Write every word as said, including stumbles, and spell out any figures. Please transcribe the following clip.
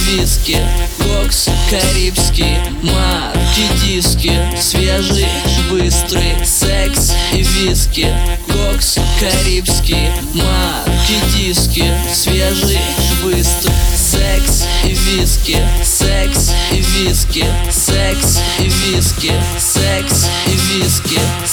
виски, кокс карибский, марки диски, свежий, быстрый секс и виски, кокс карибский, марки диски, свежий, быстрый секс и виски, секс и виски, секс и виски, секс и виски.